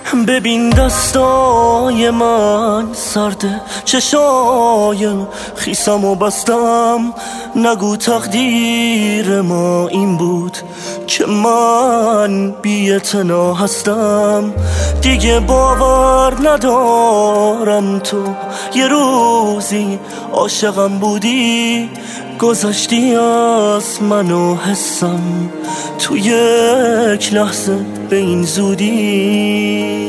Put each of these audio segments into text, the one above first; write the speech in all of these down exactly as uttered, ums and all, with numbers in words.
ببین دستای من سرده، چشایم خیسم و بستم. نگو تقدیر ما این بود که من بی‌اعتنا هستم. دیگه باور ندارم تو یه روزی عاشقم بودی، گذشتی از من و حسم تو یک لحظه به این زودی.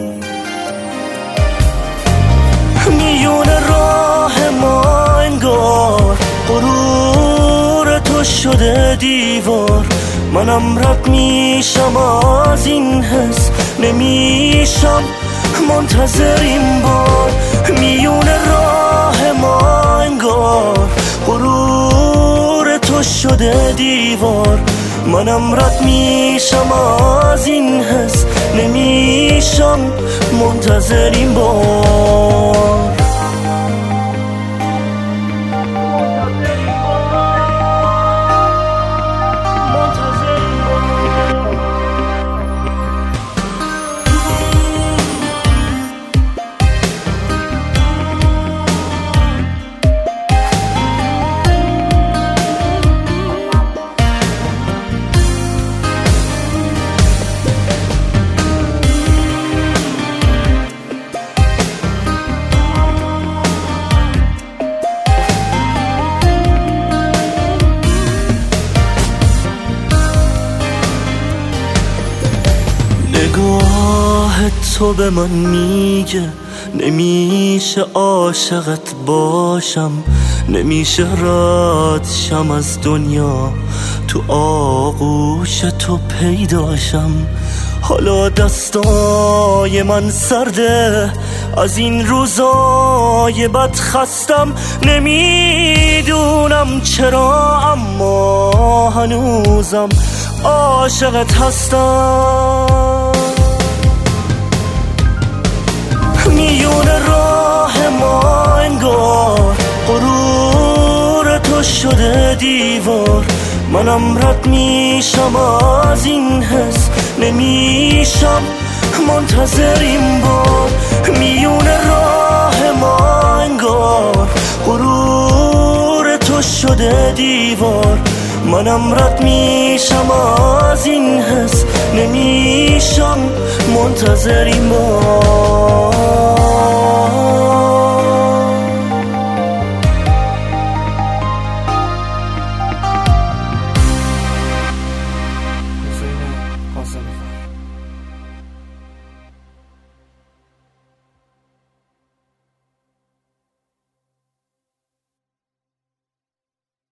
میون راه ما انگار غرور تو شده دیوار، منم رد میشم از این حس، نمیشم منتظر این بار. میون راه ما انگار غرور تو شده دیوار، منم رد میشم از این حس، نمیشم منتظر این بار. نگاه تو به من میگه نمیشه عاشقت باشم، نمیشه رد شم از دنیا، تو آغوش تو پیداشم. حالا دستای من سرده از این روزای بد، خستم نمیدونم چرا، اما هنوزم عاشقت هستم. میون راه ما انگار غرور تو شده دیوار، منم رد میشم از این حس، نمیشم منتظر این بار. میون راه ما انگار غرور تو شده دیوار، منم رد میشم از این حس، نمیشم منتظر این بار.